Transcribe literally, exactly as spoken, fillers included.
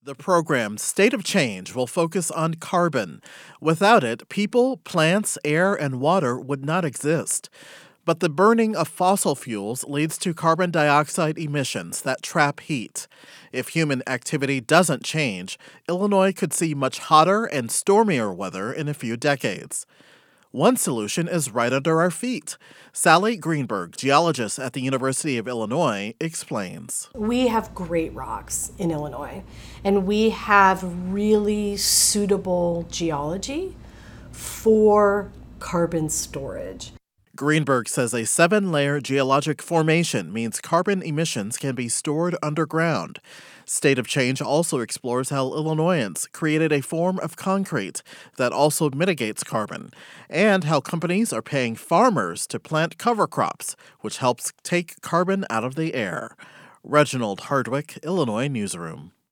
The program State of Change will focus on carbon. Without it, people, plants, air, and water would not exist. But the burning of fossil fuels leads to carbon dioxide emissions that trap heat. If human activity doesn't change, Illinois could see much hotter and stormier weather in a few decades. One solution is right under our feet. Sally Greenberg, geologist at the University of Illinois, explains. We have great rocks in Illinois, and we have really suitable geology for carbon storage. Greenberg says a seven-layer geologic formation means carbon emissions can be stored underground. State of Change also explores how Illinoisans created a form of concrete that also mitigates carbon, and how companies are paying farmers to plant cover crops, which helps take carbon out of the air. Reginald Hardwick, Illinois Newsroom.